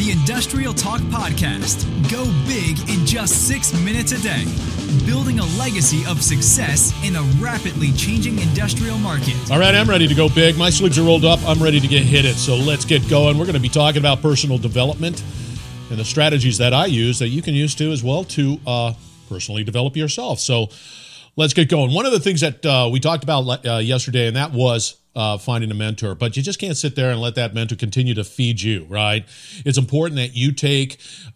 The Industrial Talk Podcast. Go big in just 6 minutes a day. Building a legacy of success in a rapidly changing industrial market. All right, I'm ready to go big. My sleeves are rolled up. I'm ready to get hit it. So let's get going. We're going to be talking about personal development and the strategies that I use that you can use too as well to personally develop yourself. So let's get going. One of the things that we talked about yesterday, and that was finding a mentor, but you just can't sit there and let that mentor continue to feed you, right? It's important that you take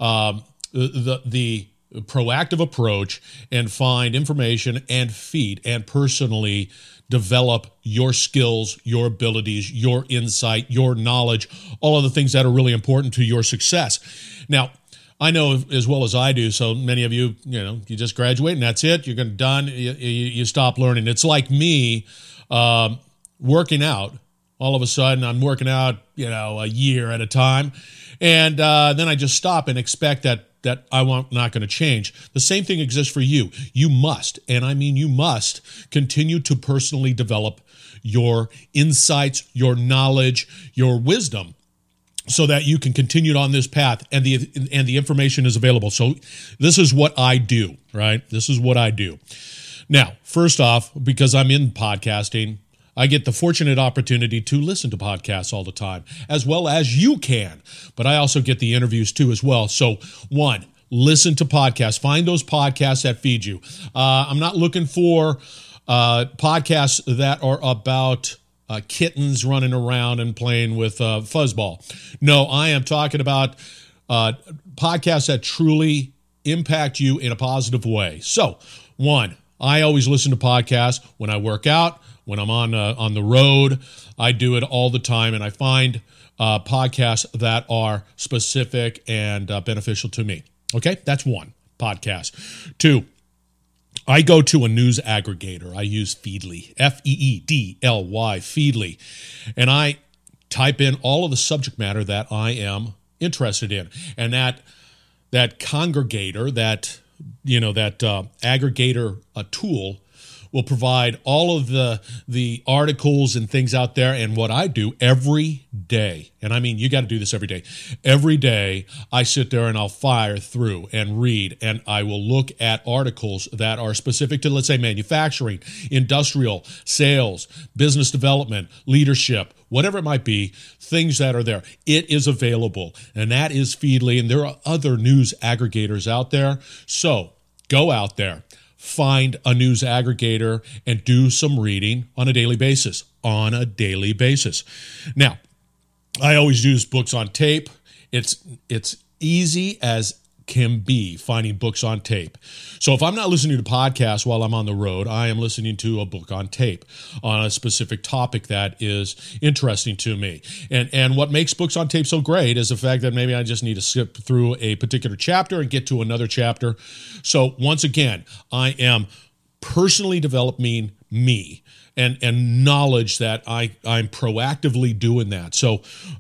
the proactive approach and find information and feed and personally develop your skills, your abilities, your insight, your knowledge, all of the things that are really important to your success. Now, I know as well as I do, so many of you, you just graduate and that's it. You're done. You stop learning. It's like me working out. All of a sudden, I'm working out, a year at a time, and then I just stop and expect that I'm not going to change. The same thing exists for you. You must, and I mean you must, continue to personally develop your insights, your knowledge, your wisdom, so that you can continue on this path, and the information is available. So this is what I do, right? This is what I do. Now, first off, because I'm in podcasting, I get the fortunate opportunity to listen to podcasts all the time, as well as you can. But I also get the interviews too as well. So one, listen to podcasts. Find those podcasts that feed you. I'm not looking for podcasts that are about kittens running around and playing with fuzzball. No, I am talking about podcasts that truly impact you in a positive way. So one, I always listen to podcasts when I work out. When I'm on the road, I do it all the time, and I find podcasts that are specific and beneficial to me. Okay, that's one podcast. Two, I go to a news aggregator. I use Feedly, F-E-E-D-L-Y, Feedly, and I type in all of the subject matter that I am interested in, and that congregator, that aggregator tool will provide all of the articles and things out there. And what I do every day, and I mean, you got to do this every day. Every day I sit there and I'll fire through and read, and I will look at articles that are specific to, let's say, manufacturing, industrial, sales, business development, leadership, whatever it might be, things that are there. It is available, and that is Feedly, and there are other news aggregators out there. So go out there. Find a news aggregator and do some reading on a daily basis. Now, I always use books on tape. It's easy as can be finding books on tape. So if I'm not listening to podcasts while I'm on the road, I am listening to a book on tape on a specific topic that is interesting to me. And what makes books on tape so great is the fact that maybe I just need to skip through a particular chapter and get to another chapter. So once again, I am personally developing me and knowledge that I'm proactively doing that. So,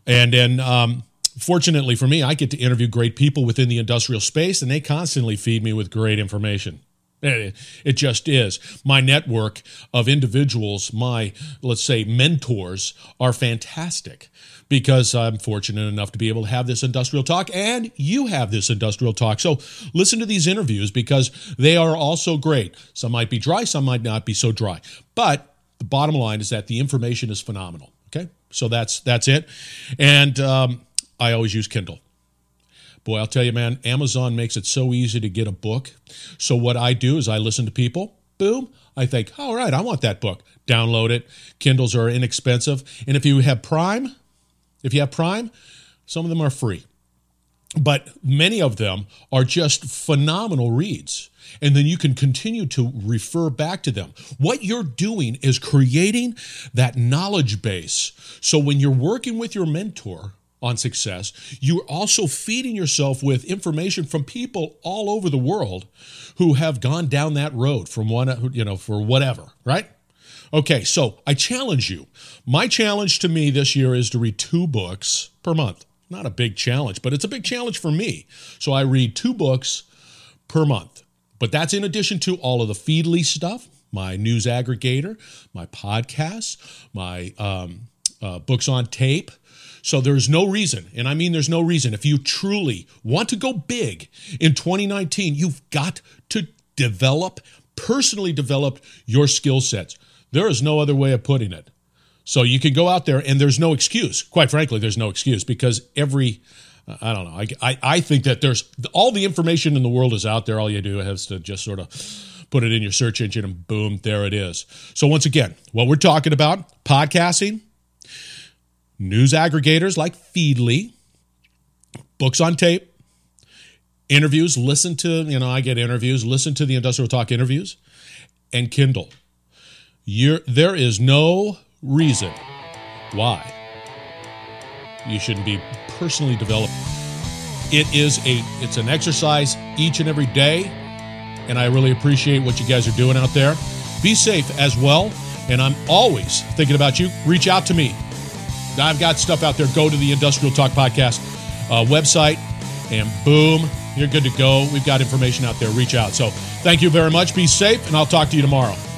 fortunately for me, I get to interview great people within the industrial space, and they constantly feed me with great information. It just is. My network of individuals, my, let's say, mentors, are fantastic because I'm fortunate enough to be able to have this industrial talk, and you have this industrial talk. So listen to these interviews because they are also great. Some might be dry, some might not be so dry. But the bottom line is that the information is phenomenal. Okay? So that's it. And I always use Kindle. Boy, I'll tell you, man, Amazon makes it so easy to get a book. So what I do is I listen to people. Boom. I think, all right, I want that book. Download it. Kindles are inexpensive. And if you have Prime, some of them are free. But many of them are just phenomenal reads. And then you can continue to refer back to them. What you're doing is creating that knowledge base. So when you're working with your mentor on success, you're also feeding yourself with information from people all over the world who have gone down that road from for whatever, right? Okay, so I challenge you. My challenge to me this year is to read 2 books per month. Not a big challenge, but it's a big challenge for me. So I read 2 books per month. But that's in addition to all of the Feedly stuff, my news aggregator, my podcasts, my books on tape. So there's no reason, and I mean there's no reason, if you truly want to go big in 2019, you've got to personally develop your skill sets. There is no other way of putting it. So you can go out there, and there's no excuse. Quite frankly, there's no excuse, because I don't know. I think that there's all the information in the world is out there. All you do is to just sort of put it in your search engine, and boom, there it is. So once again, what we're talking about, podcasting, news aggregators like Feedly, books on tape, interviews, I get interviews, listen to the Industrial Talk interviews, and Kindle. There is no reason why you shouldn't be personally developed. It's an exercise each and every day, and I really appreciate what you guys are doing out there. Be safe as well, and I'm always thinking about you. Reach out to me. I've got stuff out there. Go to the Industrial Talk Podcast website, and boom, you're good to go. We've got information out there. Reach out. So thank you very much. Be safe, and I'll talk to you tomorrow.